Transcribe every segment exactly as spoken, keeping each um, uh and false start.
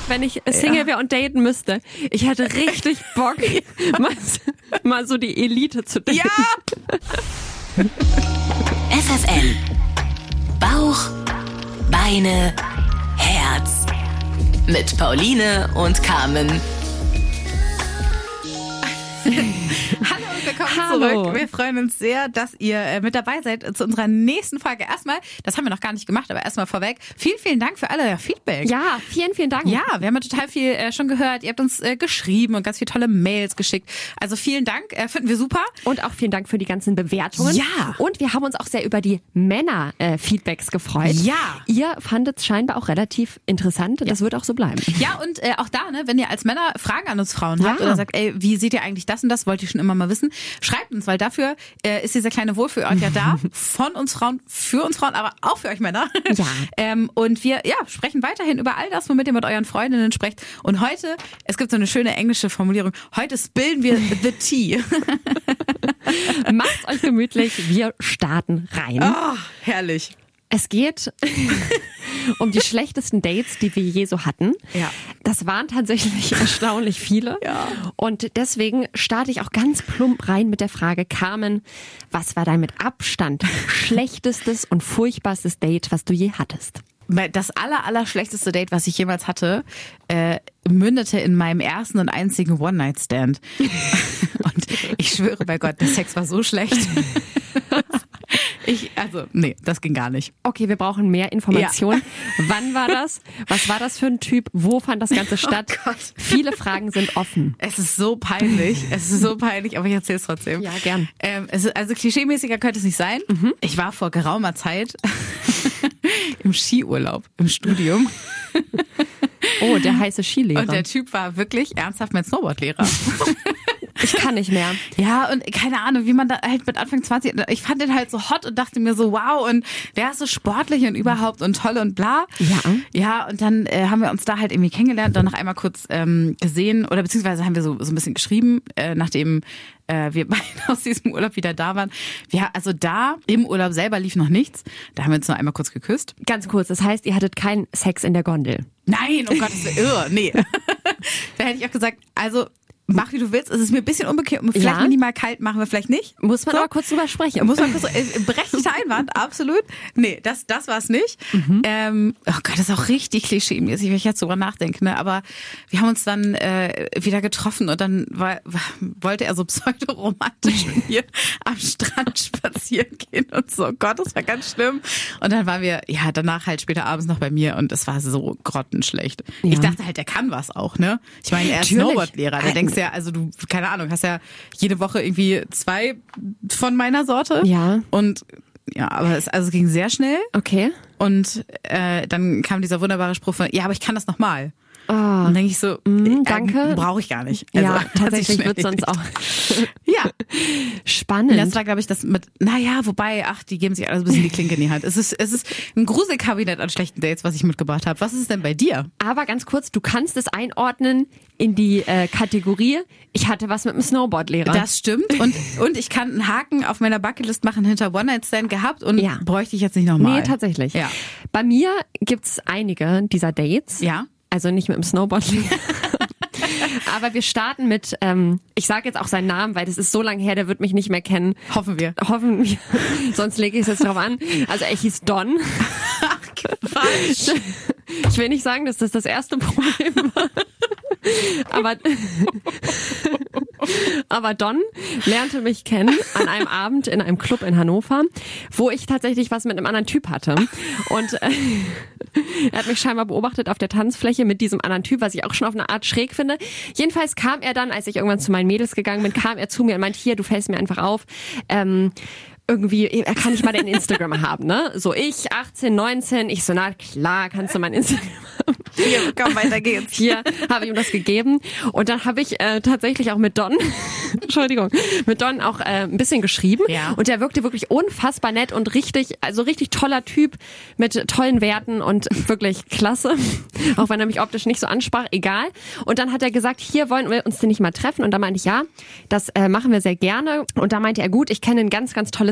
wenn ich Single Ja. wäre und daten müsste. Ich hätte richtig Bock, mal, mal so die Elite zu daten. Ja! F F N. Bauch, Beine, Herz. Mit Pauline und Carmen. Hallo und willkommen Hallo. zurück. Wir freuen uns sehr, dass ihr äh, mit dabei seid zu unserer nächsten Folge. Erstmal, das haben wir noch gar nicht gemacht, aber erstmal vorweg, vielen, vielen Dank für alle Feedback. Ja, vielen, vielen Dank. Ja, wir haben ja total viel äh, schon gehört. Ihr habt uns äh, geschrieben und ganz viele tolle Mails geschickt. Also vielen Dank, äh, finden wir super. Und auch vielen Dank für die ganzen Bewertungen. Ja. Und wir haben uns auch sehr über die Männer-Feedbacks gefreut. Ja. Ihr fandet es scheinbar auch relativ interessant. Das wird auch so bleiben. Ja, und äh, auch da, ne, wenn ihr als Männer Fragen an uns Frauen habt Ja. oder sagt, ey, wie seht ihr eigentlich das und das, wollt ihr schon immer mal wissen, schreibt uns, weil dafür äh, ist dieser kleine Wohlfühlort ja da, von uns Frauen, für uns Frauen, aber auch für euch Männer. Ja. ähm, und wir ja sprechen weiterhin über all das, womit ihr mit euren Freundinnen sprecht. Und heute, es gibt so eine schöne englische Formulierung, heute spillen wir the tea. Macht's euch gemütlich. Wir starten rein. Oh, herrlich. Es geht um die schlechtesten Dates, die wir je so hatten. Ja. Das waren tatsächlich erstaunlich viele. Ja. Und deswegen starte ich auch ganz plump rein mit der Frage, Carmen, was war dein mit Abstand schlechtestes und furchtbarstes Date, was du je hattest? Das aller, aller schlechteste Date, was ich jemals hatte, äh, mündete in meinem ersten und einzigen One-Night-Stand. Und ich schwöre bei Gott, der Sex war so schlecht. Ich, also, nee, das ging gar nicht. Okay, wir brauchen mehr Informationen. Ja. Wann war das? Was war das für ein Typ? Wo fand das Ganze statt? Oh Gott. Viele Fragen sind offen. Es ist so peinlich. Es ist so peinlich, aber ich erzähle es trotzdem. Ja, gern. Ähm, es ist, also klischeemäßiger könnte es nicht sein. Mhm. Ich war vor geraumer Zeit im Skiurlaub, im Studium. Oh, der heiße Skilehrer. Und der Typ war wirklich ernsthaft mein Snowboardlehrer. Ich kann nicht mehr. Ja, und keine Ahnung, wie man da halt mit Anfang zwanzig, ich fand den halt so hot und dachte mir so, wow, und der ist so sportlich und überhaupt und toll und bla. Ja. Ja, und dann äh, haben wir uns da halt irgendwie kennengelernt, dann noch einmal kurz ähm, gesehen oder beziehungsweise haben wir so, so ein bisschen geschrieben, äh, nachdem äh, wir beide aus diesem Urlaub wieder da waren. Wir, also da, im Urlaub selber lief noch nichts. Da haben wir uns noch einmal kurz geküsst. Ganz kurz, das heißt, ihr hattet keinen Sex in der Gondel. Nein, oh Gott, das ist irre, nee. Da hätte ich auch gesagt, also mach wie du willst, es ist mir ein bisschen unbequem, vielleicht Ja. minimal kalt, machen wir vielleicht nicht. Muss man So. aber kurz drüber sprechen. Muss man kurz, äh, berechtigter Einwand, absolut. Nee, das, das war es nicht. Mhm. Ähm, oh Gott, das ist auch richtig klischee-mäßig, wenn ich jetzt drüber nachdenke, ne? Aber wir haben uns dann äh, wieder getroffen und dann war, war, wollte er so pseudoromantisch mit mir am Strand spazieren gehen und so. Oh Gott, das war ganz schlimm. Und dann waren wir, ja, danach halt später abends noch bei mir und es war so grottenschlecht. Ja. Ich dachte halt, der kann was auch, ne? Ich meine, er ist Natürlich. Snowboardlehrer, da denkst du ja, also du, keine Ahnung, hast ja jede Woche irgendwie zwei von meiner Sorte. Ja. Und ja, aber es, also es ging sehr schnell. Okay. Und äh, dann kam dieser wunderbare Spruch von, ja, aber ich kann das nochmal. Oh. Und dann denke ich so, Mm, äh, danke. brauche ich gar nicht. Also, Ja, hat sich tatsächlich schnell wird sonst auch Ja, spannend. das war, glaube ich, das mit, naja, wobei, ach, die geben sich alles ein bisschen die Klinke in die Hand. Es ist, es ist ein Gruselkabinett an schlechten Dates, was ich mitgebracht habe. Was ist es denn bei dir? Aber ganz kurz, du kannst es einordnen in die äh, Kategorie, ich hatte was mit einem Snowboardlehrer. Das stimmt. Und, und ich kann einen Haken auf meiner Bucketlist machen, hinter One-Night-Stand gehabt und Ja. bräuchte ich jetzt nicht nochmal. Nee, tatsächlich. Ja. Bei mir gibt's einige dieser Dates. Ja. Also nicht mit dem Snowboardlehrer. Aber wir starten mit, ähm, ich sage jetzt auch seinen Namen, weil das ist so lange her, der wird mich nicht mehr kennen. Hoffen wir. Hoffen wir. Sonst lege ich es jetzt drauf an. Also er hieß Don. Quatsch. Ich will nicht sagen, dass das das erste Problem war. Aber, aber Don lernte mich kennen an einem Abend in einem Club in Hannover, wo ich tatsächlich was mit einem anderen Typ hatte. Und äh, er hat mich scheinbar beobachtet auf der Tanzfläche mit diesem anderen Typ, was ich auch schon auf eine Art schräg finde. Jedenfalls kam er dann, als ich irgendwann zu meinen Mädels gegangen bin, kam er zu mir und meinte, hier, du fällst mir einfach auf. Ähm, irgendwie, er kann ich mal dein Instagram haben, ne? So ich, achtzehn, neunzehn, ich so, na klar, kannst du mein Instagram haben. Hier, komm, weiter geht's. Hier habe ich ihm das gegeben. Und dann habe ich äh, tatsächlich auch mit Don, Entschuldigung, mit Don auch äh, ein bisschen geschrieben. Ja. Und der wirkte wirklich unfassbar nett und richtig, also richtig toller Typ mit tollen Werten und wirklich klasse. Auch wenn er mich optisch nicht so ansprach, egal. Und dann hat er gesagt, hier wollen wir uns denn nicht mal treffen. Und da meinte ich, ja, das äh, machen wir sehr gerne. Und da meinte er, gut, ich kenne ein ganz, ganz tolles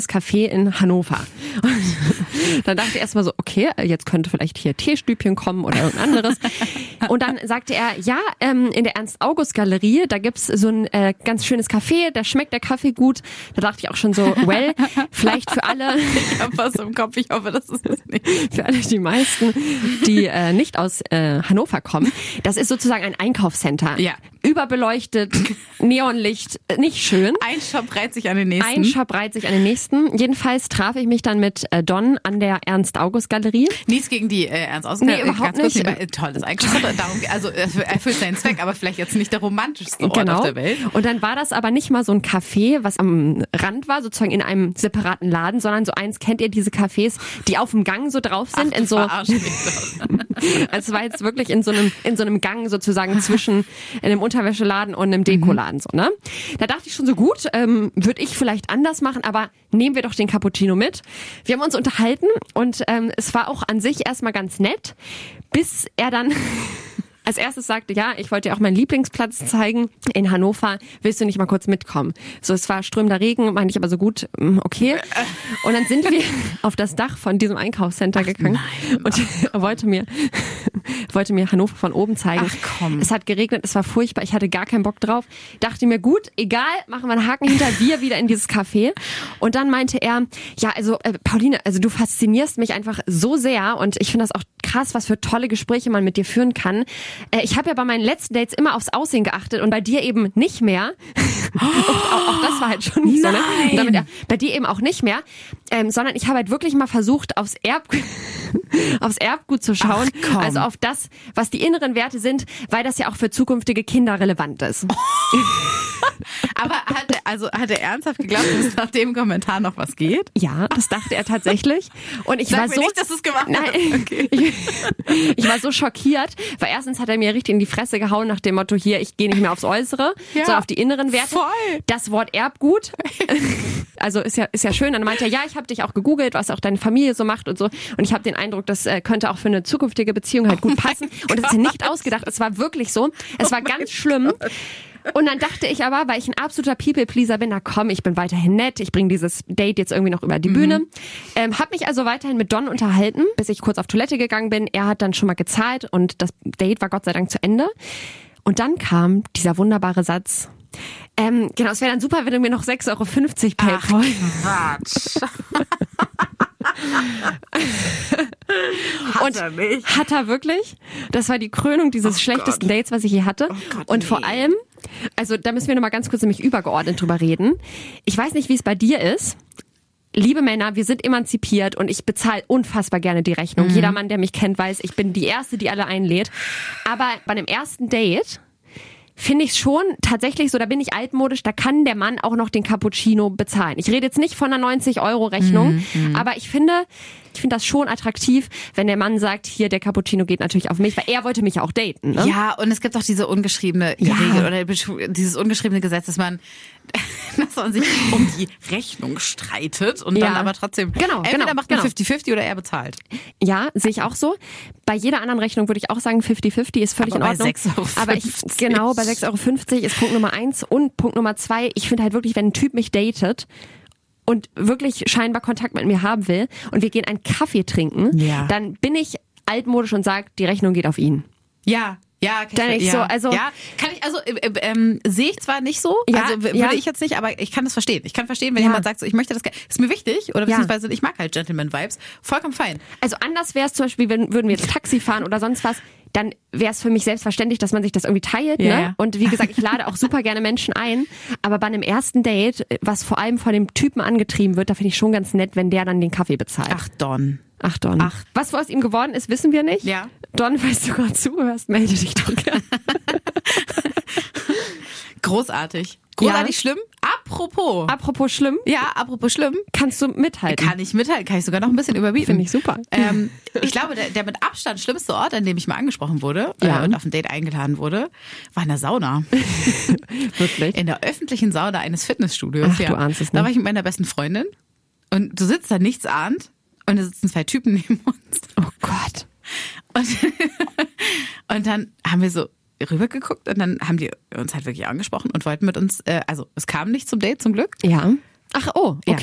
Café in Hannover. Und dann dachte ich erstmal so, okay, jetzt könnte vielleicht hier Teestübchen kommen oder irgendwas anderes. Und dann sagte er, ja, ähm, in der Ernst-August-Galerie, da gibt's so ein äh, ganz schönes Café, da schmeckt der Kaffee gut. Da dachte ich auch schon so, well, vielleicht für alle. Ich hab was im Kopf, ich hoffe, das ist es nicht. Für alle die meisten, die äh, nicht aus äh, Hannover kommen. Das ist sozusagen ein Einkaufscenter. Ja. Überbeleuchtet, Neonlicht, äh, nicht schön. Ein Shop reiht sich an den nächsten. Ein Shop reiht sich an den nächsten. Jedenfalls traf ich mich dann mit äh, Don an der Ernst-August-Galerie. Nichts gegen die äh, Ernst Nee, überhaupt nicht. Äh, tolles Einkaufscenter. Darum, also äh, erfüllt seinen Zweck, aber vielleicht jetzt nicht der romantischste Ort Genau. auf der Welt. Und dann war das aber nicht mal so ein Café, was am Rand war, sozusagen in einem separaten Laden, sondern so eins, kennt ihr diese Cafés, die auf dem Gang so drauf sind? Ach, in so, verarsch mich doch. es war jetzt wirklich in so einem, in so einem Gang sozusagen zwischen einem Unterwäscheladen und einem Dekoladen, so, ne? Da dachte ich schon so, gut, ähm, würde ich vielleicht anders machen, aber nehmen wir doch den Cappuccino mit. Wir haben uns unterhalten und ähm, es war auch an sich erstmal ganz nett, bis er dann als erstes sagte, ja, ich wollte dir auch meinen Lieblingsplatz zeigen in Hannover, willst du nicht mal kurz mitkommen? So, es war strömender Regen, meinte ich aber so gut, okay. Und dann sind wir auf das Dach von diesem Einkaufscenter gegangen nein. und er wollte mir, wollte mir Hannover von oben zeigen. Ach komm. Es hat geregnet, es war furchtbar, ich hatte gar keinen Bock drauf. Dachte mir, gut, egal, machen wir einen Haken hinter, wir wieder in dieses Café. Und dann meinte er, ja, also äh, Pauline, also du faszinierst mich einfach so sehr und ich finde das auch krass, was für tolle Gespräche man mit dir führen kann. Äh, ich habe ja bei meinen letzten Dates immer aufs Aussehen geachtet und bei dir eben nicht mehr. Oh. auch, auch das war halt schon nicht Nein. so, ne? Und damit, ja, bei dir eben auch nicht mehr, ähm, sondern ich habe halt wirklich mal versucht, aufs Erb aufs Erbgut zu schauen, Ach, komm. also auf das, was die inneren Werte sind, weil das ja auch für zukünftige Kinder relevant ist. Aber hat er, also hat er ernsthaft geglaubt, dass es nach dem Kommentar noch was geht? Ja, das dachte er tatsächlich. Und ich Sag war mir so, nicht, dass du es gemacht hast. nein, Okay. ich, ich war so schockiert, weil erstens hat er mir richtig in die Fresse gehauen nach dem Motto, hier, ich gehe nicht mehr aufs Äußere, Ja, sondern auf die inneren Werte. voll. Das Wort Erbgut, also ist ja ist ja schön. Dann meinte er, ja, ich habe dich auch gegoogelt, was auch deine Familie so macht und so. Und ich habe den Eindruck, das äh, könnte auch für eine zukünftige Beziehung halt gut passen. Und das ist ja nicht ausgedacht, es war wirklich so. Es war ganz schlimm. Und dann dachte ich aber, weil ich ein absoluter People-Pleaser bin, na komm, ich bin weiterhin nett, ich bringe dieses Date jetzt irgendwie noch über die Bühne. Ähm, hab mich also weiterhin mit Don unterhalten, bis ich kurz auf Toilette gegangen bin. Er hat dann schon mal gezahlt und das Date war Gott sei Dank zu Ende. Und dann kam dieser wunderbare Satz. Ähm, genau, es wäre dann super, wenn du mir noch sechs Euro fünfzig PayPal. Quatsch. Und er nicht? hat er wirklich? Das war die Krönung dieses Oh schlechtesten Gott. Dates, was ich je hatte. Oh Gott, und nee. vor allem, also da müssen wir nochmal ganz kurz nämlich übergeordnet drüber reden. Ich weiß nicht, wie es bei dir ist. Liebe Männer, wir sind emanzipiert und ich bezahle unfassbar gerne die Rechnung. Mhm. Jeder Mann, der mich kennt, weiß, ich bin die Erste, die alle einlädt. Aber bei einem ersten Date finde ich schon tatsächlich so, da bin ich altmodisch, da kann der Mann auch noch den Cappuccino bezahlen. Ich rede jetzt nicht von einer neunzig Euro Rechnung, Mhm, aber ich finde, ich finde das schon attraktiv, wenn der Mann sagt, hier, der Cappuccino geht natürlich auf mich, weil er wollte mich ja auch daten. Ne? Ja, und es gibt auch diese ungeschriebene Ja. Regel oder dieses ungeschriebene Gesetz, dass man, dass man sich um die Rechnung streitet und Ja. dann aber trotzdem, Genau, entweder genau, macht man genau. fifty fifty oder er bezahlt. Ja, sehe ich auch so. Bei jeder anderen Rechnung würde ich auch sagen, fifty fifty ist völlig Aber in bei Ordnung. sechs Euro fünfzig. Aber ich, genau, bei sechs Euro fünfzig ist Punkt Nummer eins und Punkt Nummer zwei, ich finde halt wirklich, wenn ein Typ mich datet und wirklich scheinbar Kontakt mit mir haben will und wir gehen einen Kaffee trinken, Ja. dann bin ich altmodisch und sage, die Rechnung geht auf ihn. Ja. Ja, kann Dann ich, ich ja. so, also- ja, kann ich, also äh, äh, ähm, sehe ich zwar nicht so, Ja, also w- ja. würde ich jetzt nicht, aber ich kann das verstehen. Ich kann verstehen, wenn Ja. jemand sagt, so, ich möchte das, ge- ist mir wichtig oder Ja. beziehungsweise ich mag halt Gentleman-Vibes, vollkommen fein. Also anders wäre es zum Beispiel, wenn, würden wir jetzt Taxi fahren oder sonst was, dann wäre es für mich selbstverständlich, dass man sich das irgendwie teilt. Ja, ne? ja. Und wie gesagt, ich lade auch super gerne Menschen ein. Aber bei einem ersten Date, was vor allem von dem Typen angetrieben wird, da finde ich schon ganz nett, wenn der dann den Kaffee bezahlt. Ach, Don. Ach Don. Ach. Was aus ihm geworden ist, wissen wir nicht. Ja. Don, falls du gerade zuhörst, melde dich doch gerne. Großartig. Großartig Ja. schlimm. Apropos. Apropos schlimm, ja, apropos schlimm. kannst du mithalten. Kann ich mithalten, kann ich sogar noch ein bisschen überbieten. Finde ich super. Ähm, ich glaube, der, der mit Abstand schlimmste Ort, an dem ich mal angesprochen wurde Ja. äh, und auf ein Date eingeladen wurde, war in der Sauna. Wirklich. In der öffentlichen Sauna eines Fitnessstudios. Ach, du ahnst es Da nicht. war ich mit meiner besten Freundin und du sitzt da nichts ahnt und da sitzen zwei Typen neben uns. Oh Gott. Und, und dann haben wir so rübergeguckt und dann haben die uns halt wirklich angesprochen und wollten mit uns, äh, also es kam nicht zum Date zum Glück. Ja. Ach, oh, okay.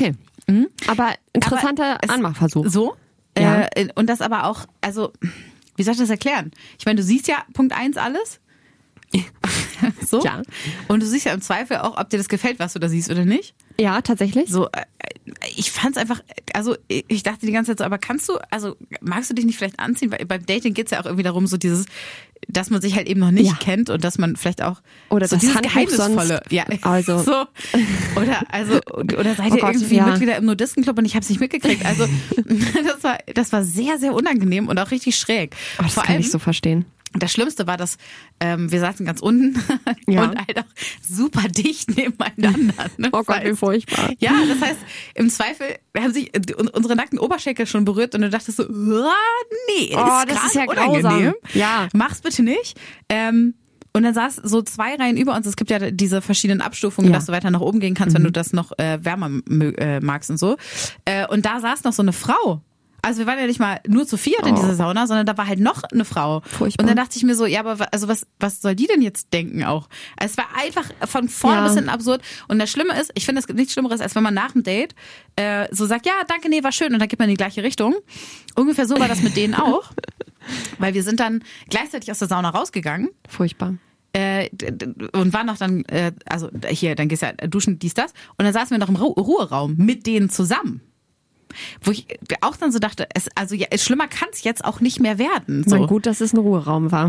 Mhm. Aber interessanter Aber Anmachversuch. So? Ja. Äh, und das aber auch, also, wie soll ich das erklären? Ich meine, du siehst ja Punkt eins alles. So. Ja. Und du siehst ja im Zweifel auch, ob dir das gefällt, was du da siehst oder nicht. Ja, tatsächlich. So, äh, ich fand's einfach, also ich dachte die ganze Zeit so, aber kannst du, also magst du dich nicht vielleicht anziehen? Weil beim Dating geht's ja auch irgendwie darum, so dieses, dass man sich halt eben noch nicht Ja. kennt und dass man vielleicht auch Oder so das dieses Handbuch Geheimnisvolle. sonst- Ja, also- so. Oder also oder seid Oh ihr Gott, irgendwie ja. Mitglieder im Nudistenclub und ich habe es nicht mitgekriegt. Also das war das war sehr sehr unangenehm und auch richtig schräg. Oh, das Vor kann allem ich so verstehen. das Schlimmste war, dass ähm, wir saßen ganz unten Ja. und halt auch super dicht nebeneinander. Ne? Oh Das Gott, wie heißt- furchtbar. Ja, das heißt, im Zweifel haben sich äh, un- unsere nackten Oberschenkel schon berührt und du dachtest so, "Ah, nee, Oh, das ist, das ist gerade ja grausam. unangenehm. Ja. Mach's bitte nicht. Ähm, und dann saß so zwei Reihen über uns. Es gibt ja diese verschiedenen Abstufungen, Ja. dass du weiter nach oben gehen kannst, wenn du das noch äh, wärmer mö- äh, magst und so. Äh, und da saß noch so eine Frau. Also wir waren ja nicht mal nur zu viert in Oh. dieser Sauna, sondern da war halt noch eine Frau. Furchtbar. Und dann dachte ich mir so, ja, aber wa- also was, was soll die denn jetzt denken auch? Also es war einfach von vorne Ja. bis hinten absurd. Und das Schlimme ist, ich finde, es gibt nichts Schlimmeres, als wenn man nach dem Date äh, so sagt, ja, danke, nee, war schön. Und dann geht man in die gleiche Richtung. Ungefähr so war das mit denen auch. Weil wir sind dann gleichzeitig aus der Sauna rausgegangen. Furchtbar. Äh, d- d- und waren noch dann, äh, also hier, dann gehst du ja duschen, dies, das. Und dann saßen wir noch im Ru Ruheraum mit denen zusammen. Wo ich auch dann so dachte, es, also ja, schlimmer kann es jetzt auch nicht mehr werden. So. Na gut, dass es ein Ruheraum war.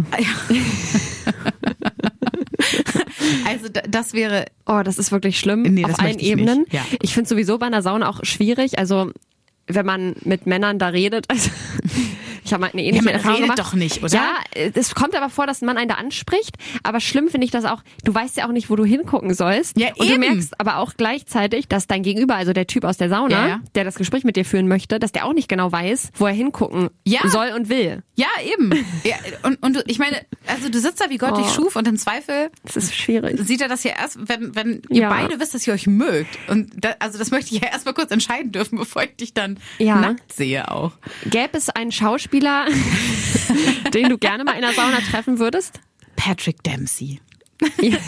Also d- das wäre, Oh, das ist wirklich schlimm. Nee, auf das allen möchte ich Ebenen. nicht. Ja. Ich finde sowieso bei einer Sauna auch schwierig. Also wenn man mit Männern da redet, also ich habe mal eine ähnliche man Erfahrung redet gemacht. doch nicht, oder? Ja, es kommt aber vor, dass ein Mann einen da anspricht. Aber schlimm finde ich das auch. Du weißt ja auch nicht, wo du hingucken sollst. Ja, und du eben. merkst aber auch gleichzeitig, dass dein Gegenüber, also der Typ aus der Sauna, Ja, ja. der das Gespräch mit dir führen möchte, dass der auch nicht genau weiß, wo er hingucken Ja. soll und will. ja eben. Ja, und, und du, ich meine, also du sitzt da, wie Gott Oh. dich schuf und im Zweifel Das ist schwierig. sieht er das ja erst, wenn, wenn ihr Ja. beide wisst, dass ihr euch mögt. Und da, also das möchte ich ja erstmal kurz entscheiden dürfen, bevor ich dich dann Ja. nackt sehe auch. Gäbe es einen Schauspieler, den du gerne mal in der Sauna treffen würdest? Patrick Dempsey. Ja.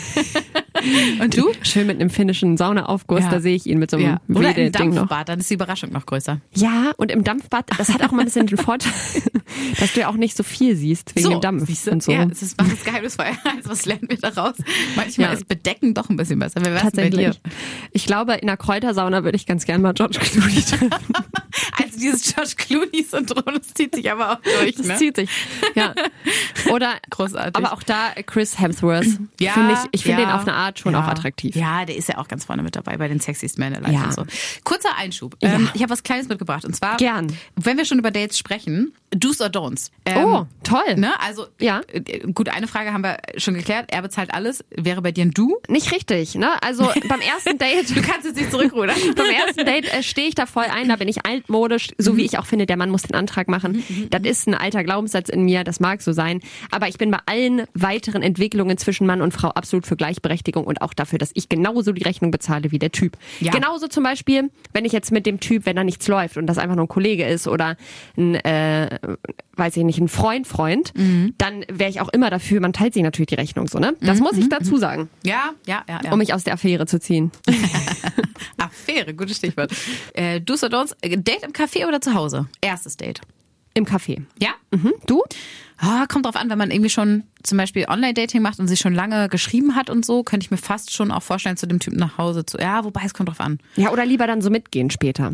Und du? Schön mit einem finnischen Saunaaufguss, Ja. da sehe ich ihn mit so einem Ja. Oder im Wedel-Ding noch. Dampfbad, dann ist die Überraschung noch größer. Ja, und im Dampfbad, das hat auch mal ein bisschen den Vorteil, dass du ja auch nicht so viel siehst wegen dem Dampf siehst du? und so. Ja, es ist, macht das geheimnisvoll. Also was lernen wir daraus? Manchmal Ja. ist Bedecken doch ein bisschen besser. Wer weiß denn bei dir? Tatsächlich. Ich glaube, in einer Kräutersauna würde ich ganz gern mal George Clooney treffen. Also dieses George Clooney-Syndrom, das zieht sich aber auch durch. Das Ne? zieht sich. Ja. Oder, Großartig. aber auch da Chris Hemsworth. Ja, Finde ich ich finde ja, den auf eine Art schon ja. auch attraktiv. Ja, der ist ja auch ganz vorne mit dabei bei den Sexiest Men Alive Ja. und so. Kurzer Einschub. Ja. Ähm, ich habe was Kleines mitgebracht und zwar, Gern. wenn wir schon über Dates sprechen, Do's or Don'ts. Ähm, Oh, toll. Ne? Also Ja. äh, gut, eine Frage haben wir schon geklärt. Er bezahlt alles. Wäre bei dir ein Du? Nicht richtig, ne? Also beim ersten Date. Du kannst jetzt nicht zurückrudern. Beim ersten Date äh, stehe ich da voll ein, da bin ich altmodisch, so wie ich auch finde, der Mann muss den Antrag machen. Das ist ein alter Glaubenssatz in mir, das mag so sein. Aber ich bin bei allen weiteren Entwicklungen zwischen Mann und Frau absolut für Gleichberechtigung und auch dafür, dass ich genauso die Rechnung bezahle wie der Typ. Ja. Genauso zum Beispiel, wenn ich jetzt mit dem Typ, wenn da nichts läuft und das einfach nur ein Kollege ist oder ein, äh, weiß ich nicht, ein Freund, Freund, dann wäre ich auch immer dafür, man teilt sich natürlich die Rechnung so, ne? Das muss ich dazu sagen, Ja, ja, ja. ja. um mich aus der Affäre zu ziehen. Affäre, gutes Stichwort. Äh, Do's or Don'ts. Äh, Date im Café oder zu Hause? Erstes Date. Im Café. Ja? Mhm. Du? Ah, kommt drauf an, wenn man irgendwie schon zum Beispiel Online-Dating macht und sich schon lange geschrieben hat und so, könnte ich mir fast schon auch vorstellen, zu dem Typen nach Hause zu. Ja, wobei es kommt drauf an. Ja, oder lieber dann so mitgehen später.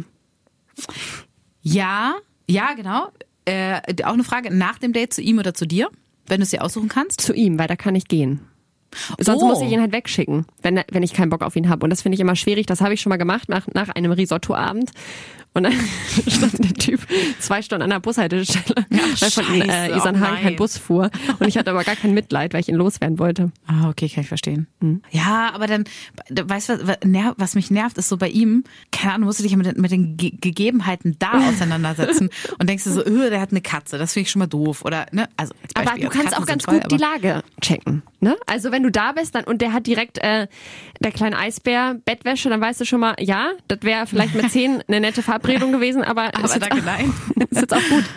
Ja, ja, genau. Äh, auch eine Frage nach dem Date zu ihm oder zu dir, wenn du es dir aussuchen kannst. Zu ihm, weil da kann ich gehen. Sonst Oh. muss ich ihn halt wegschicken, wenn, wenn ich keinen Bock auf ihn habe. Und das finde ich immer schwierig. Das habe ich schon mal gemacht nach, nach einem Risottoabend. Und dann stand der Typ zwei Stunden an der Bushaltestelle, weil von scheiße, äh, oh Isernhagen nein. kein Bus fuhr. Und ich hatte aber gar kein Mitleid, weil ich ihn loswerden wollte. Ah, okay, kann ich verstehen. Ja, aber dann, weißt du, was, ner- was mich nervt, ist so bei ihm, keine Ahnung, musst du dich ja mit, den- mit den Ge- Gegebenheiten da auseinandersetzen und denkst du so, öh, der hat eine Katze, das finde ich schon mal doof. Oder, ne, also als Aber Beispiel, du kannst Katzen auch ganz sind toll, gut die aber- Lage checken. Ne? Also wenn du da bist dann und der hat direkt äh, der kleine Eisbär Bettwäsche, dann weißt du schon mal, ja, das wäre vielleicht mit zehn eine nette Verabredung gewesen, aber, Aber ist, jetzt danke, auch, nein. ist jetzt auch gut.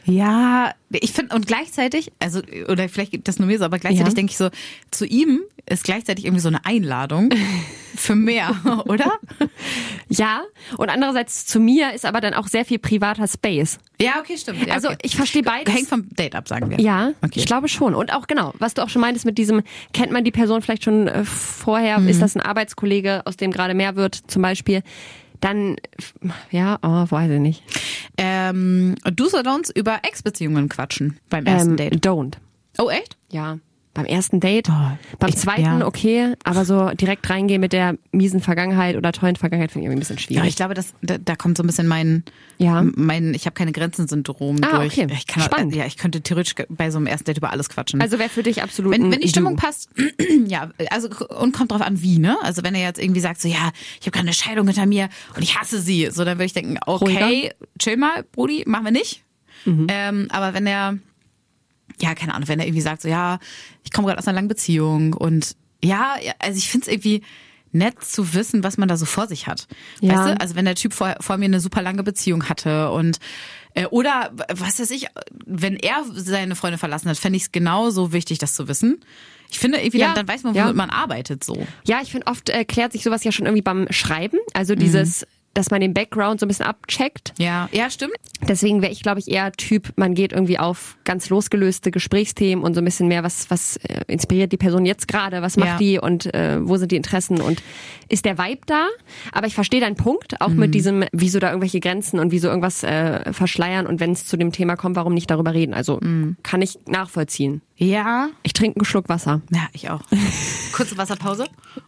Ja, ich finde, und gleichzeitig, also, oder vielleicht gibt das nur mir so, aber gleichzeitig Ja. denke ich so, zu ihm ist gleichzeitig irgendwie so eine Einladung für mehr, oder? Ja, und andererseits zu mir ist aber dann auch sehr viel privater Space. Ja, okay, stimmt. Ja, Also okay. ich verstehe beides. Hängt vom Date ab, sagen wir. Ja, Okay. ich glaube schon. Und auch genau, was du auch schon meintest mit diesem, kennt man die Person vielleicht schon äh, vorher, Mhm. ist das ein Arbeitskollege, aus dem gerade mehr wird zum Beispiel, dann, ja, oh, weiß ich nicht. Ähm, Do's oder Don'ts über Ex-Beziehungen quatschen beim ersten Ähm, Date. Don't. Oh, echt? Ja. Beim ersten Date, Oh, beim ich- zweiten ja. okay, aber so direkt reingehen mit der miesen Vergangenheit oder tollen Vergangenheit finde ich irgendwie ein bisschen Ja, schwierig. ich glaube, das, da, da kommt so ein bisschen mein, Ja. mein ich habe keine Grenzen-Syndrom Ah, durch. okay. Ich kann, Spannend. Ja, ich könnte theoretisch bei so einem ersten Date über alles quatschen. Also wäre für dich absolut Wenn, ein wenn die Stimmung Do. passt, ja, also und kommt drauf an, wie, ne? Also wenn er jetzt irgendwie sagt, so ja, ich habe gerade eine Scheidung hinter mir und ich hasse sie, so dann würde ich denken, okay, Ruhiger. chill mal, Brudi, machen wir nicht. Ähm, aber wenn er, ja, keine Ahnung, wenn er irgendwie sagt, so ja, ich komme gerade aus einer langen Beziehung und ja, ja, also ich finde es irgendwie nett zu wissen, was man da so vor sich hat. Ja. Weißt du, also wenn der Typ vor, vor mir eine super lange Beziehung hatte und äh, oder was weiß ich, wenn er seine Freunde verlassen hat, fände ich es genauso wichtig, das zu wissen. Ich finde, irgendwie Ja. dann, dann weiß man, Ja. womit man arbeitet so. Ja, ich finde, oft äh, klärt sich sowas ja schon irgendwie beim Schreiben. Also dieses, dass man den Background so ein bisschen abcheckt. Ja, ja, stimmt. Deswegen wäre ich, glaube ich, eher Typ, man geht irgendwie auf ganz losgelöste Gesprächsthemen und so ein bisschen mehr, was, was äh, inspiriert die Person jetzt gerade, was macht Ja. die und äh, wo sind die Interessen und ist der Vibe da? Aber ich verstehe deinen Punkt, auch mit diesem, wieso da irgendwelche Grenzen und wieso irgendwas äh, verschleiern und wenn es zu dem Thema kommt, warum nicht darüber reden? Also kann ich nachvollziehen. Ja. Ich trinke einen Schluck Wasser. Ja, ich auch. Kurze Wasserpause.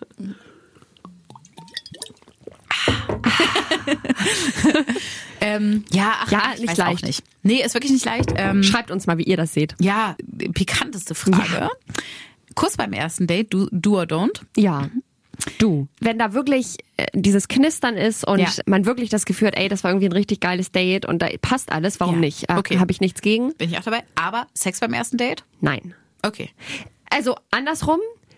ähm, ja, ach, Ja, ich nicht weiß leicht. Auch nicht. Nee, ist wirklich nicht leicht. Ähm, Schreibt uns mal, wie ihr das seht. ja, pikanteste Frage. Kurz beim ersten Date, do, do or don't? Ja. Du. Wenn da wirklich äh, dieses Knistern ist und Ja. man wirklich das Gefühl hat, ey, das war irgendwie ein richtig geiles Date und da passt alles, warum Ja. nicht? Äh, Okay. Habe ich nichts gegen? Bin ich auch dabei. Aber Sex beim ersten Date? Nein. Okay. Also andersrum,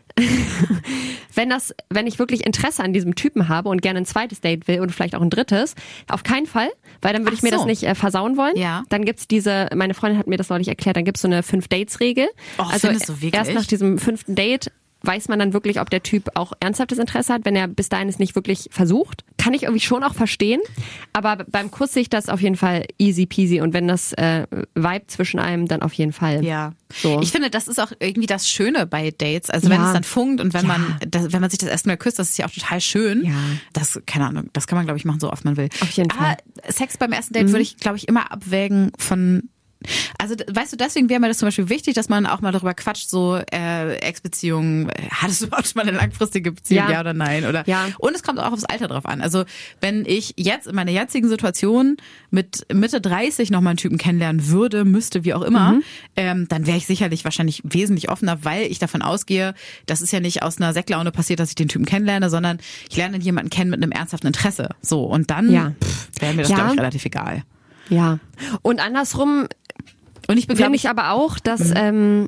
wenn das, wenn ich wirklich Interesse an diesem Typen habe und gerne ein zweites Date will und vielleicht auch ein drittes, auf keinen Fall, weil dann würde ich Ach mir so. das nicht äh, versauen wollen. Ja. Dann gibt's diese, meine Freundin hat mir das neulich erklärt, dann gibt's so eine Fünf-Dates-Regel. Och, also findest du wirklich? erst nach diesem fünften Date weiß man dann wirklich, ob der Typ auch ernsthaftes Interesse hat, wenn er bis dahin es nicht wirklich versucht. Kann ich irgendwie schon auch verstehen. Aber beim Kuss sehe ich das auf jeden Fall easy peasy. Und wenn das äh, Vibe zwischen einem, dann auf jeden Fall. Ja. So. Ich finde, das ist auch irgendwie das Schöne bei Dates. Also wenn Ja. es dann funkt und wenn Ja. man, das, wenn man sich das erste Mal küsst, das ist ja auch total schön. Ja. Das, keine Ahnung, das kann man, glaube ich, machen, so oft man will. Auf jeden Aber Fall. Sex beim ersten Date würde ich, glaube ich, immer abwägen von. Also d- weißt du, deswegen wäre mir das zum Beispiel wichtig, dass man auch mal darüber quatscht, so äh, Ex-Beziehungen, äh, hattest du überhaupt schon mal eine langfristige Beziehung, Ja. ja, oder nein? Oder Ja. Und es kommt auch aufs Alter drauf an. Also wenn ich jetzt in meiner jetzigen Situation mit Mitte dreißig noch mal einen Typen kennenlernen würde, müsste, wie auch immer, ähm, dann wäre ich sicherlich wahrscheinlich wesentlich offener, weil ich davon ausgehe, das ist ja nicht aus einer Sektlaune passiert, dass ich den Typen kennenlerne, sondern ich lerne jemanden kennen mit einem ernsthaften Interesse. So, und dann Ja. wäre mir das, Ja. glaube ich, relativ egal. Ja. Und andersrum Und ich bin, finde glaub ich aber auch, dass ähm,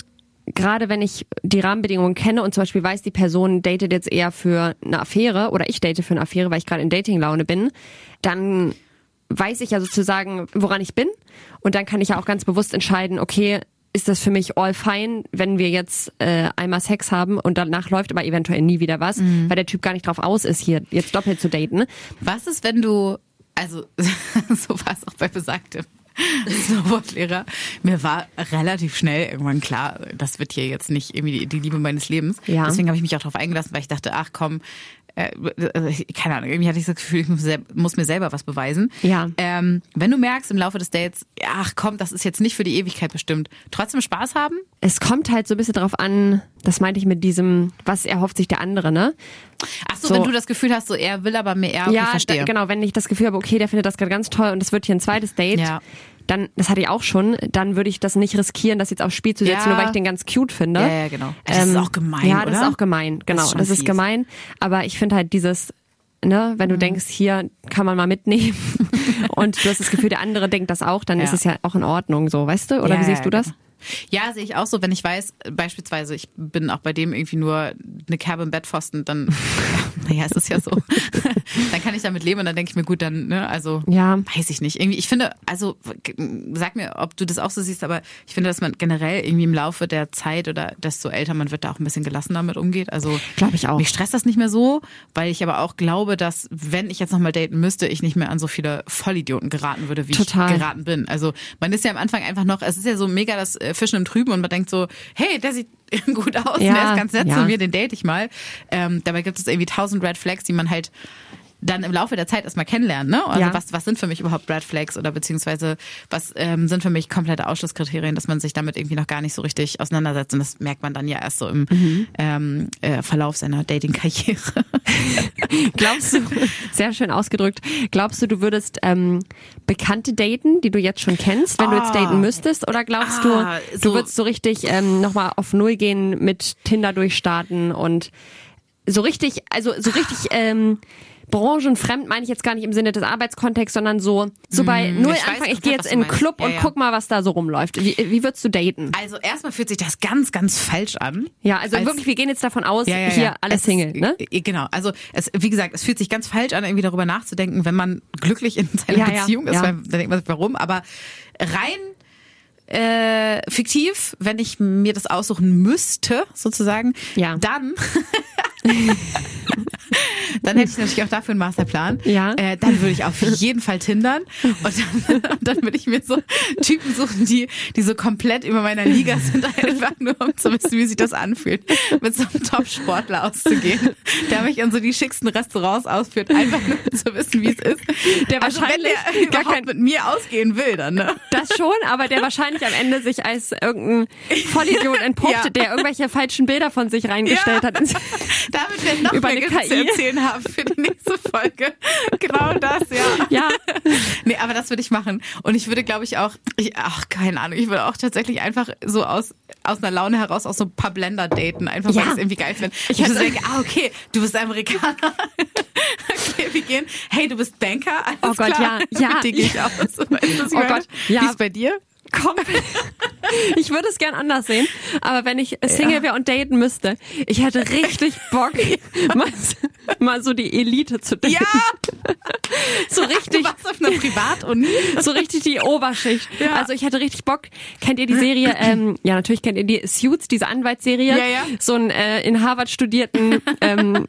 gerade wenn ich die Rahmenbedingungen kenne und zum Beispiel weiß, die Person datet jetzt eher für eine Affäre oder ich date für eine Affäre, weil ich gerade in Datinglaune bin, dann weiß ich ja sozusagen, woran ich bin. Und dann kann ich ja auch ganz bewusst entscheiden, okay, ist das für mich all fine, wenn wir jetzt äh, einmal Sex haben und danach läuft aber eventuell nie wieder was, weil der Typ gar nicht drauf aus ist, hier jetzt doppelt zu daten. Was ist, wenn du, also so war es auch bei besagtem Snowboardlehrer, mir war relativ schnell irgendwann klar, das wird hier jetzt nicht irgendwie die, die Liebe meines Lebens. Ja. Deswegen habe ich mich auch darauf eingelassen, weil ich dachte, ach komm, äh, äh, keine Ahnung, irgendwie hatte ich das Gefühl, ich muss, sel- muss mir selber was beweisen. Ja. Ähm, wenn du merkst im Laufe des Dates, ach komm, das ist jetzt nicht für die Ewigkeit bestimmt, trotzdem Spaß haben? Es kommt halt so ein bisschen drauf an, das meinte ich mit diesem, was erhofft sich der andere, ne? Ach so, So. wenn du das Gefühl hast, so er will aber mehr, okay, Ja, verstehe. da, genau, wenn ich das Gefühl habe, okay, der findet das gerade ganz toll und es wird hier ein zweites Date, Ja. dann, das hatte ich auch schon, dann würde ich das nicht riskieren, das jetzt aufs Spiel zu setzen, Ja. nur weil ich den ganz cute finde. Ja, ja, genau. Das ist auch gemein, Ja, das oder? ist auch gemein, genau, Das ist das schon ist, fies. gemein. Aber ich finde halt dieses, ne, wenn du denkst, hier kann man mal mitnehmen und du hast das Gefühl, der andere denkt das auch, dann Ja. ist es ja auch in Ordnung, so, weißt du? Oder Ja, wie siehst ja, du das? genau. Ja, sehe ich auch so, wenn ich weiß, beispielsweise, ich bin auch bei dem irgendwie nur eine Kerbe im Bettpfosten, dann, naja, es ist ja so, dann kann ich damit leben und dann denke ich mir, gut, dann, ne, also, ja. weiß ich nicht. Irgendwie, ich finde, also, sag mir, ob du das auch so siehst, aber ich finde, dass man generell irgendwie im Laufe der Zeit oder desto älter man wird, da auch ein bisschen gelassener mit umgeht. Also, glaube ich auch. Mich stresst das nicht mehr so, weil ich aber auch glaube, dass, wenn ich jetzt nochmal daten müsste, ich nicht mehr an so viele Vollidioten geraten würde, wie Total. ich geraten bin. Also, man ist ja am Anfang einfach noch, es ist ja so mega das Fischen im Trüben und man denkt so, hey, der sieht gut aus, ja, der ist ganz nett ja. zu mir, den date ich mal. Ähm, dabei gibt es irgendwie tausend Red Flags, die man halt dann im Laufe der Zeit erstmal kennenlernen, ne? Also ja. was was sind für mich überhaupt Red Flags oder beziehungsweise was ähm, sind für mich komplette Ausschlusskriterien, dass man sich damit irgendwie noch gar nicht so richtig auseinandersetzt und das merkt man dann ja erst so im mhm. ähm, äh, Verlauf seiner Dating-Karriere. Glaubst du, sehr schön ausgedrückt, glaubst du, du würdest ähm, Bekannte daten, die du jetzt schon kennst, wenn oh. du jetzt daten müsstest, oder glaubst ah, du, so. du würdest so richtig ähm, nochmal auf Null gehen, mit Tinder durchstarten und so richtig, also so richtig ähm, branchenfremd meine ich jetzt gar nicht im Sinne des Arbeitskontexts, sondern so, so bei mm, null ich Anfang, weiß, ich gehe jetzt in einen Club ja, und ja. guck mal, was da so rumläuft. Wie, wie würdest du daten? Also erstmal fühlt sich das ganz, ganz falsch an. Ja, also als, wirklich, wir gehen jetzt davon aus, ja, ja, hier ja. alle es Single, ist, ne? Genau, also es, wie gesagt, es fühlt sich ganz falsch an, irgendwie darüber nachzudenken, wenn man glücklich in seiner ja, Beziehung ja, ist, ja. weil dann denkt man sich, warum, aber rein äh, fiktiv, wenn ich mir das aussuchen müsste, sozusagen, ja. dann dann hätte ich natürlich auch dafür einen Masterplan. Ja. Äh, dann würde ich auf jeden Fall tindern und dann, und dann würde ich mir so Typen suchen, die die so komplett über meiner Liga sind, einfach nur um zu wissen, wie sich das anfühlt, mit so einem Top-Sportler auszugehen, der mich in so die schicksten Restaurants ausführt, einfach nur um zu wissen, wie es ist. Der also wahrscheinlich wenn der gar überhaupt kein, mit mir ausgehen will, dann ne? Das schon, aber der wahrscheinlich am Ende sich als irgendein Vollidiot entpuppt, Ja. der irgendwelche falschen Bilder von sich reingestellt Ja. hat. Ins Damit wir noch über mehr eine K I K I zu erzählen haben für die nächste Folge. Genau das, ja. Ja. Nee, aber das würde ich machen. Und ich würde, glaube ich, auch, ich, ach, keine Ahnung, ich würde auch tatsächlich einfach so aus, aus einer Laune heraus auch so ein paar Blender daten, einfach weil Ja. ich es irgendwie geil finde. Ich Ich so hatte- denke, ah, okay, du bist Amerikaner. Okay, wir gehen. Hey, du bist Banker, alles Oh Gott, klar. ja, ja. Mit dir gehe ich aus. Weißt du, was ich Oh meine? Gott, ja. Wie ist bei dir? Komplett. Ich würde es gern anders sehen, aber wenn ich Single Ja. wäre und daten müsste, ich hätte richtig Bock, mal, mal so die Elite zu daten. Ja! So richtig, Du warst auf einer Privatuni. so richtig die Oberschicht. Ja. Also ich hätte richtig Bock. Kennt ihr die Serie? Ähm, ja, natürlich kennt ihr die Suits, diese Anwaltsserie. Ja, ja. So einen äh, in Harvard studierten ähm,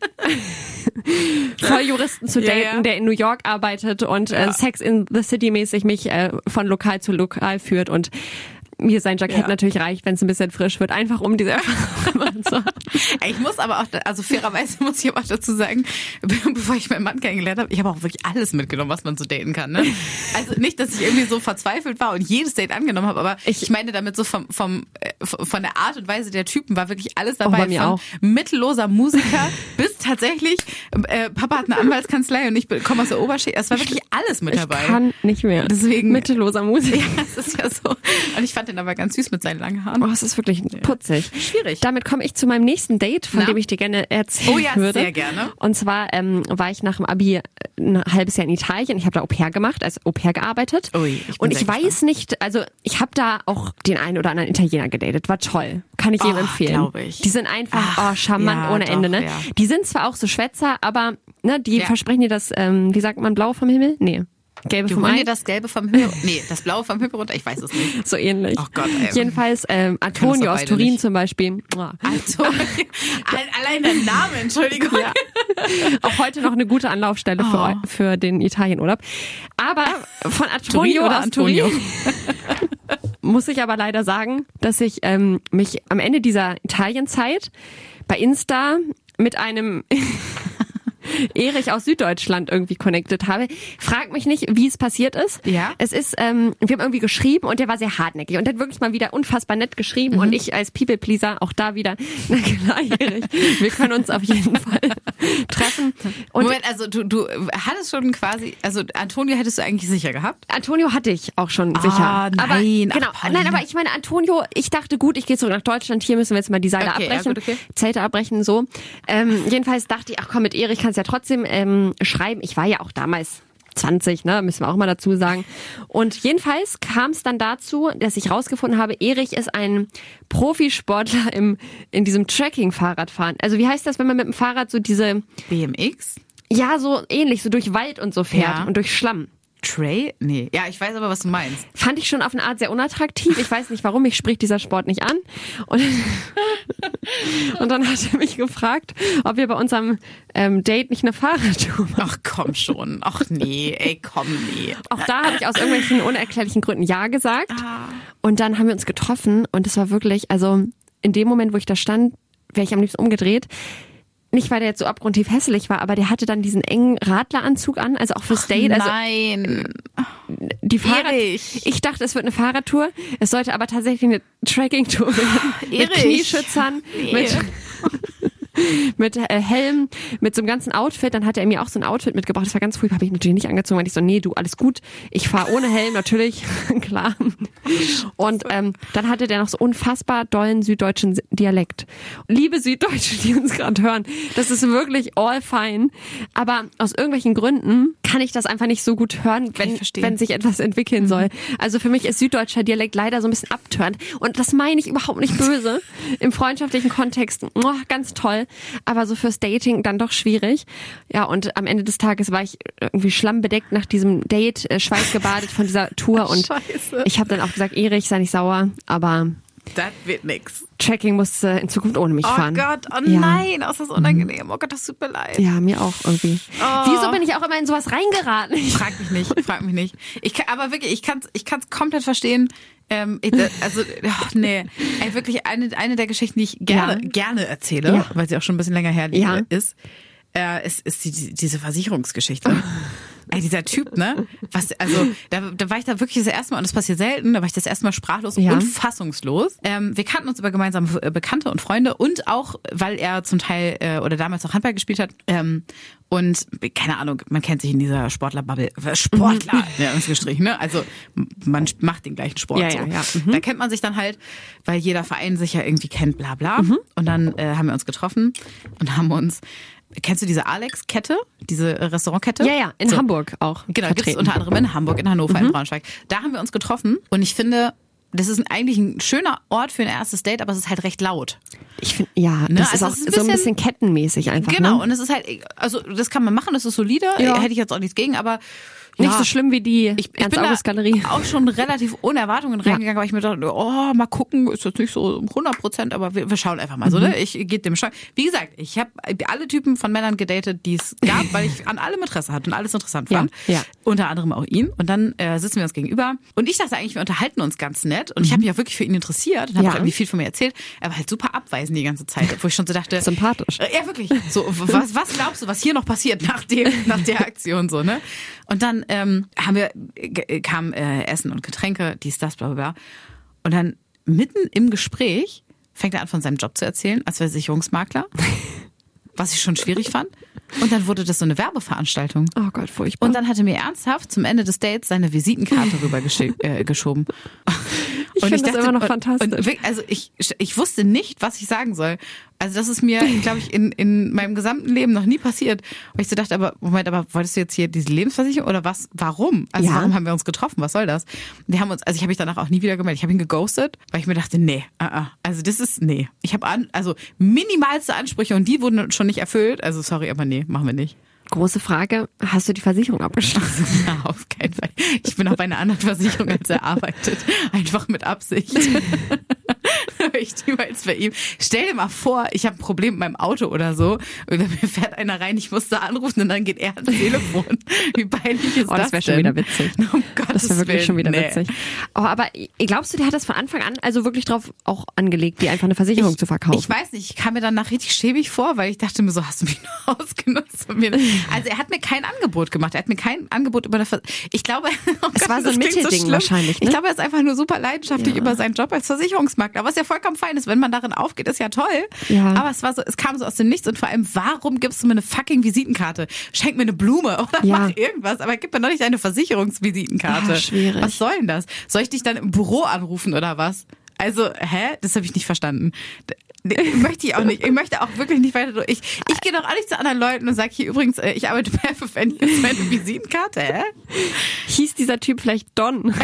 Volljuristen zu Ja, daten, ja. der in New York arbeitet und äh, Ja. Sex in the City mäßig mich äh, von lokal zu lokal führt und mir sein Jackett Ja. natürlich reicht, wenn es ein bisschen frisch wird, einfach um diese Erfahrung machen zu haben. Ey, ich muss aber auch, also fairerweise muss ich aber auch dazu sagen, bevor ich meinen Mann kennengelernt habe, ich habe auch wirklich alles mitgenommen, was man so daten kann. Ne? Also nicht, dass ich irgendwie so verzweifelt war und jedes Date angenommen habe, aber ich, ich meine damit so vom, vom, äh, von der Art und Weise der Typen war wirklich alles dabei. Oh, bei mir von auch. mittelloser Musiker bis tatsächlich, äh, Papa hat eine Anwaltskanzlei und ich komme aus der Oberschicht. Es war wirklich alles mit dabei. Ich kann nicht mehr. Deswegen- Mittelloser Musik. Ja, das ist ja so. Und ich fand den aber ganz süß mit seinen langen Haaren. Oh, es ist wirklich putzig. Schwierig. Damit komme ich zu meinem nächsten Date, von Na? dem ich dir gerne erzählen Oh ja, würde. sehr gerne. Und zwar ähm, war ich nach dem Abi ein halbes Jahr in Italien. Ich habe da Au pair gemacht, als Au pair gearbeitet. Ui, ich bin Und ich sehr weiß gespannt. nicht, also ich habe da auch den einen oder anderen Italiener gedatet. War toll. Kann ich jedem Oh, empfehlen. glaub ich. Die sind einfach Ach, oh, charmant ja, ohne doch, Ende. Ne? ja. Die sind zwar auch so Schwätzer, aber ne, die Ja. versprechen dir das, ähm, wie sagt man, blau vom Himmel? Nee. Gelbe Du vom holen Ei? dir das Gelbe vom Himmel, nee, das Blaue vom Himmel runter, ich weiß es nicht. So ähnlich. Oh Gott, ey. Jedenfalls ähm, Antonio doch aus beide Turin nicht. zum Beispiel. Mua. Also, allein der Name, Entschuldigung. Ja. Auch heute noch eine gute Anlaufstelle für, Oh. für den Italienurlaub. Aber von Turin Antonio oder aus Antonio? Turin muss ich aber leider sagen, dass ich ähm, mich am Ende dieser Italienzeit bei Insta mit einem Erich aus Süddeutschland irgendwie connected habe. Frag mich nicht, wie es passiert ist. Ja. Es ist, ähm, wir haben irgendwie geschrieben und der war sehr hartnäckig und der hat wirklich mal wieder unfassbar nett geschrieben Mhm. und ich als People-Pleaser auch da wieder, na klar, Erich, wir können uns auf jeden Fall treffen. Und Moment, also du, du hattest schon quasi, also Antonio hättest du eigentlich sicher gehabt? Antonio hatte ich auch schon sicher. Ah, nein, aber, ach, genau, Pauline. nein, aber ich meine, Antonio, ich dachte, gut, ich gehe zurück nach Deutschland, hier müssen wir jetzt mal die Seile Okay, ja, abbrechen, gut, okay. Zelte abbrechen, so. Ähm, jedenfalls dachte ich, ach komm, mit Erich kannst du ja trotzdem ähm, schreiben. Ich war ja auch damals zwanzig, ne, müssen wir auch mal dazu sagen. Und jedenfalls kam es dann dazu, dass ich rausgefunden habe, Erich ist ein Profisportler im in diesem Trekking-Fahrradfahren. Also wie heißt das, wenn man mit dem Fahrrad so diese... B M X? Ja, so ähnlich, so durch Wald und so fährt Ja. und durch Schlamm. Trey? Nee. Ja, ich weiß aber, was du meinst. Fand ich schon auf eine Art sehr unattraktiv. Ich weiß nicht warum, mich spricht dieser Sport nicht an. Und, und dann hat er mich gefragt, ob wir bei unserem ähm, Date nicht eine Fahrradtour machen. Ach komm schon. Ach nee, ey komm nee. Auch da habe ich aus irgendwelchen unerklärlichen Gründen Ja gesagt. Und dann haben wir uns getroffen und es war wirklich, also in dem Moment, wo ich da stand, wäre ich am liebsten umgedreht. Nicht, weil der jetzt so abgrundtief hässlich war, aber der hatte dann diesen engen Radleranzug an, also auch fürs Date. Also Nein. die Fahrrad Erich. Ich dachte, es wird eine Fahrradtour. Es sollte aber tatsächlich eine Trekking-Tour werden. Mit Erich. Knieschützern, Nee. mit, mit äh, Helm, mit so einem ganzen Outfit. Dann hat er mir auch so ein Outfit mitgebracht. Das war ganz früh, habe ich natürlich nicht angezogen, weil ich so, nee, du, alles gut. Ich fahre ohne Helm, natürlich, klar. Und ähm, dann hatte der noch so unfassbar dollen süddeutschen Dialekt. Liebe Süddeutsche, die uns gerade hören, das ist wirklich all fine. Aber aus irgendwelchen Gründen kann ich das einfach nicht so gut hören, ich wenn, verstehen. wenn sich etwas entwickeln soll. Also für mich ist süddeutscher Dialekt leider so ein bisschen abturnt. Und das meine ich überhaupt nicht böse. Im freundschaftlichen Kontext, oh, ganz toll. Aber so fürs Dating dann doch schwierig. Ja, und am Ende des Tages war ich irgendwie schlammbedeckt nach diesem Date, äh, schweißgebadet von dieser Tour. Und Scheiße. ich habe dann auch gesagt, Erich, sei nicht sauer, aber Das wird nix. Tracking muss äh, in Zukunft ohne mich Oh fahren. Gott, oh Ja. nein, oh, ist das unangenehm. Oh Gott, das tut mir leid. Ja, mir auch irgendwie. Oh. Wieso bin ich auch immer in sowas reingeraten? Frag mich nicht, frag mich nicht. Ich kann, aber wirklich, ich kann es ich kann's komplett verstehen. Ähm, ich, also, oh, nee, Ey, wirklich eine, eine der Geschichten, die ich gerne, Ja. gerne erzähle, Ja. weil sie auch schon ein bisschen länger her Ja. ist, äh, ist, ist die, die, diese Versicherungsgeschichte. Ey, dieser Typ, ne? Was, also, da, da war ich da wirklich das erste Mal, und das passiert selten, da war ich das erste Mal sprachlos Ja. und fassungslos. Ähm, wir kannten uns über gemeinsame äh, Bekannte und Freunde und auch, weil er zum Teil äh, oder damals auch Handball gespielt hat. Ähm, und keine Ahnung, man kennt sich in dieser Sportlerbubble. Äh, Sportler, ja, ins gestrichen, ne? Also man macht den gleichen Sport. Ja, so. ja, ja. Mhm. Da kennt man sich dann halt, weil jeder Verein sich ja irgendwie kennt, bla bla. Und dann äh, haben wir uns getroffen und haben uns. Kennst du diese Alex-Kette? Diese Restaurantkette? Ja, ja, in So. Hamburg auch. Genau, gibt es vertreten. unter anderem in Hamburg, in Hannover, in Braunschweig. Da haben wir uns getroffen und ich finde, das ist eigentlich ein schöner Ort für ein erstes Date, aber es ist halt recht laut. Ich finde, ja, Ne, das also ist auch es ist ein so ein bisschen- bisschen kettenmäßig einfach. Genau, Ne? und es ist halt, also das kann man machen, das ist solide, Ja. hätte ich jetzt auch nichts gegen, aber Nicht ja, so schlimm wie die Ich, ich bin da Ernst-August-Galerie. auch schon relativ ohne Erwartungen reingegangen, weil ich mir dachte, oh, mal gucken, ist jetzt nicht so hundert Prozent, aber wir, wir schauen einfach mal so, ne? Ich gebe dem Schau. Wie gesagt, ich habe alle Typen von Männern gedatet, die es gab, weil ich an allem Interesse hatte und alles interessant Ja, fand. ja. Unter anderem auch ihn. Und dann äh, sitzen wir uns gegenüber und ich dachte eigentlich, wir unterhalten uns ganz nett und ich habe mich auch wirklich für ihn interessiert und habe Ja. auch irgendwie viel von mir erzählt. Er war halt super abweisend die ganze Zeit, wo ich schon so dachte, Sympathisch. äh, Ja, wirklich. So, was, was glaubst du, was hier noch passiert nach dem, nach der Aktion so, ne? Und dann ähm, haben wir äh, kam äh, Essen und Getränke, dies, das, bla bla bla. Und dann mitten im Gespräch fängt er an, von seinem Job zu erzählen, als Versicherungsmakler, was ich schon schwierig fand. Und dann wurde das so eine Werbeveranstaltung. Oh Gott, furchtbar. Und dann hat er mir ernsthaft zum Ende des Dates seine Visitenkarte rüber geschi- äh, geschoben. Ich finde das immer noch und, fantastisch. Und, wirklich, also ich, ich wusste nicht, was ich sagen soll. Also das ist mir, glaube ich, in, in meinem gesamten Leben noch nie passiert. Weil ich so dachte, aber Moment, aber wolltest du jetzt hier diese Lebensversicherung oder was? Warum? Also Ja. warum haben wir uns getroffen? Was soll das? Wir haben uns, also ich habe mich danach auch nie wieder gemeldet. Ich habe ihn geghostet, weil ich mir dachte, nee, uh -uh. also das ist, nee. Ich habe an, also minimalste Ansprüche und die wurden schon nicht erfüllt. Also sorry, aber nee, machen wir nicht. Große Frage, hast du die Versicherung abgeschlossen? Ja, auf keinen Fall. Ich bin auch bei einer anderen Versicherung als er arbeitet. Einfach mit Absicht. Ich niemals bei ihm. Stell dir mal vor, ich habe ein Problem mit meinem Auto oder so. Oder mir fährt einer rein, ich muss da anrufen und dann geht er ans Telefon. Wie peinlich ist Oh, das das wäre schon denn? wieder witzig. Um Gottes Das wäre wirklich Willen. schon wieder Nee. witzig. Oh, aber glaubst du, der hat das von Anfang an also wirklich drauf auch angelegt, dir einfach eine Versicherung ich, zu verkaufen? Ich weiß nicht, ich kam mir danach richtig schäbig vor, weil ich dachte mir so, hast du mich nur ausgenutzt? Und mir, also er hat mir kein Angebot gemacht. Er hat mir kein Angebot über der Vers Ich glaube, oh Es Gott, war so ein das klingt Mittelding schlimm. wahrscheinlich, ne? Ich glaube, er ist einfach nur super leidenschaftlich Ja. über seinen Job als Versicherungsmakler, was ja vollkommen fein ist. Wenn man darin aufgeht, ist ja toll. Ja. Aber es war so, es kam so aus dem Nichts und vor allem, warum gibst du mir eine fucking Visitenkarte? Schenk mir eine Blume oder Ja. mach irgendwas, aber gib mir doch nicht deine Versicherungsvisitenkarte. Ah, schwierig. Was soll denn das? Soll ich dich dann im Büro anrufen oder was? Also, hä? Das habe ich nicht verstanden. Nee, möchte ich auch nicht. Ich möchte auch wirklich nicht weiter durch. Ich, ich gehe doch auch nicht zu anderen Leuten und sage hier übrigens, ich arbeite bei F F N, hier ist meine Visitenkarte, hä? Hieß dieser Typ vielleicht Don?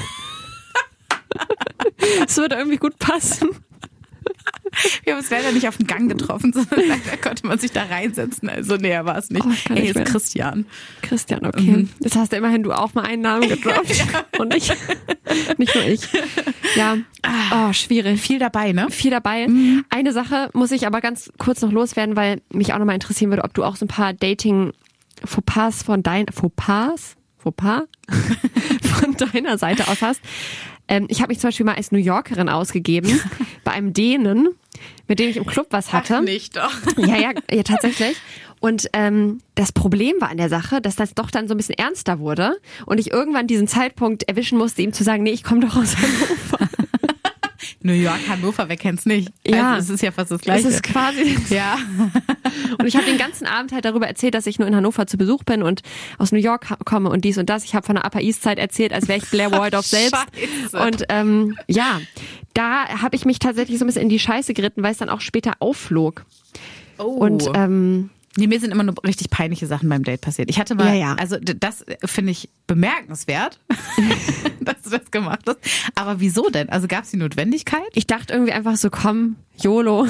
Das würde irgendwie gut passen. Wir haben uns leider nicht auf den Gang getroffen, sondern leider konnte man sich da reinsetzen. Also näher war es nicht. Oh, ich kann Ey, nicht jetzt mehr. Christian. Christian, okay. Mhm. Jetzt hast du immerhin du auch mal einen Namen gedroppt. Ja. Und ich, nicht nur ich. Ja, oh, schwierig. Viel dabei, ne? Viel dabei. Mhm. Eine Sache muss ich aber ganz kurz noch loswerden, weil mich auch nochmal interessieren würde, ob du auch so ein paar Dating-Fauxpas von dein, Fauxpas? Fauxpas? von deiner Seite aus hast. Ähm, ich habe mich zum Beispiel mal als New Yorkerin ausgegeben, bei einem Dänen, mit dem ich im Club was hatte. Ach, nicht doch. Ja, ja, ja, tatsächlich. Und ähm, das Problem war an der Sache, dass das doch dann so ein bisschen ernster wurde und ich irgendwann diesen Zeitpunkt erwischen musste, ihm zu sagen, nee, ich komme doch aus Hannover. New York, Hannover, wer kennt's nicht? Ja. Also, es ist ja fast das Gleiche. Das ist quasi... Ja. Und ich habe den ganzen Abend halt darüber erzählt, dass ich nur in Hannover zu Besuch bin und aus New York komme und dies und das. Ich habe von der Upper East Side erzählt, als wäre ich Blair Waldorf selbst. Scheiße. Und ähm, ja, da habe ich mich tatsächlich so ein bisschen in die Scheiße geritten, weil es dann auch später aufflog. Oh. Und ähm, Nee, mir sind immer nur richtig peinliche Sachen beim Date passiert. Ich hatte mal, Ja, ja. also d- das finde ich bemerkenswert, dass du das gemacht hast. Aber wieso denn? Also gab es die Notwendigkeit? ich dachte irgendwie einfach so, komm, YOLO.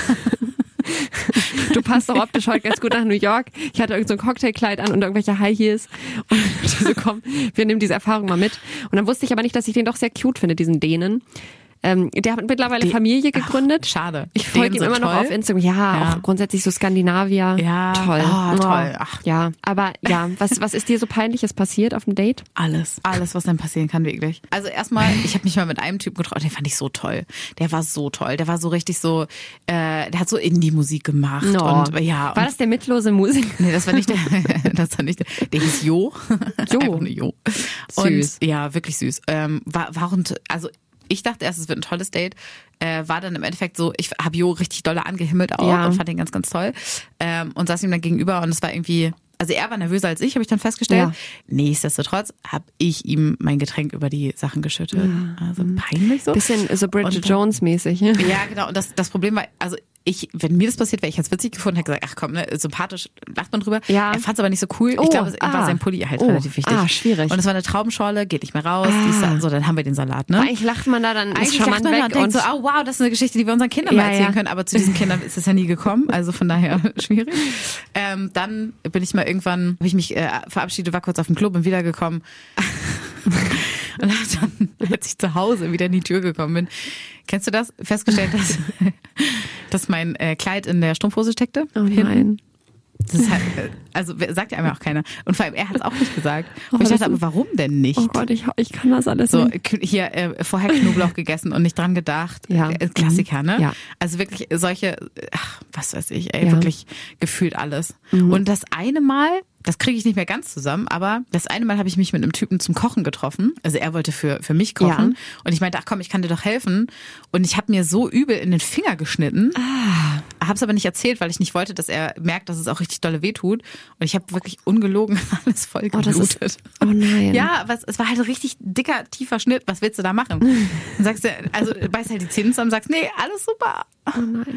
Du passt doch optisch heute ganz gut nach New York. Ich hatte irgend so ein Cocktailkleid an und irgendwelche High Heels. Und ich so, komm, wir nehmen diese Erfahrung mal mit. Und dann wusste ich aber nicht, dass ich den doch sehr cute finde, diesen Dänen. Ähm, der hat mittlerweile Die- Familie gegründet. Ach, schade. Ich folge Dänen ihm sind immer noch toll. auf Instagram. Ja, Ja. auch grundsätzlich so Skandinavier. Ja. Toll. Oh, toll. Ach. Ja, aber ja, was, was ist dir so Peinliches passiert auf dem Date? Alles. Alles, was dann passieren kann, wirklich. Also erstmal, ich habe mich mal mit einem Typen getroffen, den fand ich so toll. Der war so toll. Der war so richtig so, äh, der hat so Indie-Musik gemacht. No. Und ja. War Und, das der mitlose Musiker? nee, das war nicht der, das war nicht der, der hieß Jo. Jo. Einfach nur Jo. Süß. Und ja, wirklich süß. Ähm, war, war und, also ich dachte erst, es wird ein tolles Date. Äh, war dann im Endeffekt so, ich habe Jo richtig dolle angehimmelt auch Ja. und fand ihn ganz, ganz toll. Ähm, und saß ihm dann gegenüber und es war irgendwie, also er war nervöser als ich, habe ich dann festgestellt. Ja. Nichtsdestotrotz habe ich ihm mein Getränk über die Sachen geschüttet. Also peinlich so. Bisschen so Bridget Und- Jones mäßig. Ja. Ja, genau. Und das, das Problem war, also ich, wenn mir das passiert wäre, ich hätte es witzig gefunden, hätte gesagt, ach komm, ne, sympathisch, lacht man drüber. Ja. Er fand es aber nicht so cool. Oh, ich glaube, es ah. war sein Pulli halt Oh, relativ wichtig. ah, schwierig. Und es war eine Traubenschorle, geht nicht mehr raus. Ah. Die ist da, so, dann haben wir den Salat, ne? Eigentlich lacht man da dann ist Eigentlich charmant lacht man weg und denkt und so, oh wow, das ist eine Geschichte, die wir unseren Kindern Ja, mal erzählen ja. können, aber zu diesen Kindern ist es ja nie gekommen, also von daher schwierig. Ähm, dann bin ich mal irgendwann, habe ich mich äh, verabschiedet, war kurz auf dem Klo, bin wiedergekommen und hab dann, als ich zu Hause wieder in die Tür gekommen bin, kennst du das? Festgestellt, dass, dass mein äh, Kleid in der Strumpfhose steckte. Oh Hinten. nein. Das ist halt, äh, also sagt ja einem auch keiner. Und vor allem, er hat es auch nicht gesagt. Und Oh, ich das dachte, aber ist- warum denn nicht? Oh Gott, ich, ich kann das alles So, nicht. k- hier äh, vorher Knoblauch gegessen und nicht dran gedacht. Ja. Äh, Klassiker, ne? Ja. Also wirklich solche, ach, was weiß ich, ey, Ja. wirklich gefühlt alles. Mhm. Und das eine Mal, das kriege ich nicht mehr ganz zusammen, aber das eine Mal habe ich mich mit einem Typen zum Kochen getroffen. Also er wollte für, für mich kochen. Ja. Und ich meinte, ach komm, ich kann dir doch helfen. Und ich habe mir so übel in den Finger geschnitten. Ah. Habe es aber nicht erzählt, weil ich nicht wollte, dass er merkt, dass es auch richtig dolle wehtut. Und ich habe wirklich ungelogen alles voll Oh, das geblutet. ist, oh nein. Ja, aber es, es war halt ein richtig dicker, tiefer Schnitt. Was willst du da machen? Dann sagst du, also beißt halt die Zähne zusammen und sagst, nee, alles super. Oh nein.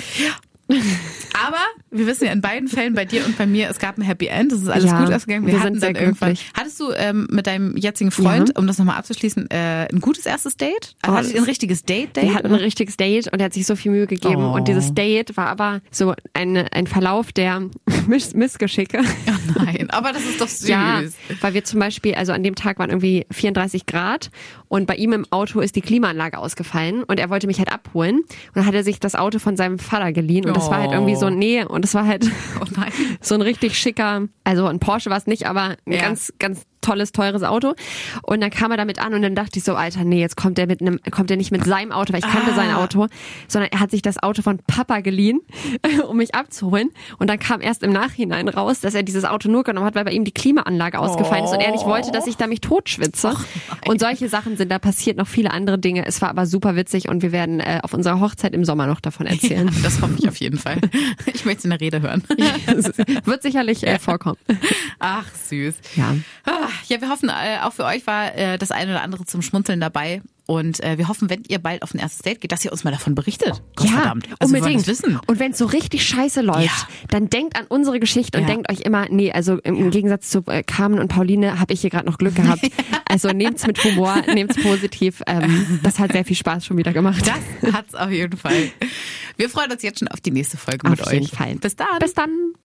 Aber wir wissen ja in beiden Fällen, bei dir und bei mir, es gab ein Happy End. Das ist alles Ja, gut ausgegangen. Wir, wir hatten sind dann sehr irgendwann. glücklich. Hattest du ähm, mit deinem jetzigen Freund, Ja. um das nochmal abzuschließen, äh, ein gutes erstes Date? Also Oh, hattet ihr ein richtiges Date-Date? Wir hatten ein richtiges Date und er hat sich so viel Mühe gegeben. Oh. Und dieses Date war aber so ein, ein Verlauf der Miss Missgeschicke. Oh nein, aber das ist doch süß. Ja, weil wir zum Beispiel, also an dem Tag waren irgendwie vierunddreißig Grad und bei ihm im Auto ist die Klimaanlage ausgefallen und er wollte mich halt abholen und dann hat er sich das Auto von seinem Vater geliehen und das war halt irgendwie so, nee, und das war halt Oh nein. so ein richtig schicker, also ein Porsche war es nicht, aber ein Ja. ganz, ganz tolles, teures Auto. Und dann kam er damit an und dann dachte ich so, Alter, nee, jetzt kommt er mit einem, kommt er nicht mit seinem Auto, weil ich kannte Ah. sein Auto, sondern er hat sich das Auto von Papa geliehen, um mich abzuholen. Und dann kam erst im Nachhinein raus, dass er dieses Auto nur genommen hat, weil bei ihm die Klimaanlage ausgefallen ist und er nicht wollte, dass ich da mich totschwitze. Und solche Sachen sind da passiert, noch viele andere Dinge. Es war aber super witzig und wir werden äh, auf unserer Hochzeit im Sommer noch davon erzählen. Ja, das hoffe ich auf jeden Fall. Ich möchte es in der Rede hören. Das wird sicherlich äh, vorkommen. Ach, süß. Ja. Ah, ja, wir hoffen, äh, auch für euch war äh, das eine oder andere zum Schmunzeln dabei. Und äh, wir hoffen, wenn ihr bald auf ein erstes Date geht, dass ihr uns mal davon berichtet. Gottverdammt. Ja, also unbedingt. Wir wollen das wissen. Und wenn es so richtig scheiße läuft, Ja. dann denkt an unsere Geschichte und Ja. denkt euch immer, nee, also im, im Gegensatz zu äh, Carmen und Pauline habe ich hier gerade noch Glück gehabt. Also nehmt's mit Humor, nehmt's positiv. Ähm, das hat sehr viel Spaß schon wieder gemacht. Das hat's auf jeden Fall. Wir freuen uns jetzt schon auf die nächste Folge mit Auf euch. jeden Fall. Bis dann. Bis dann.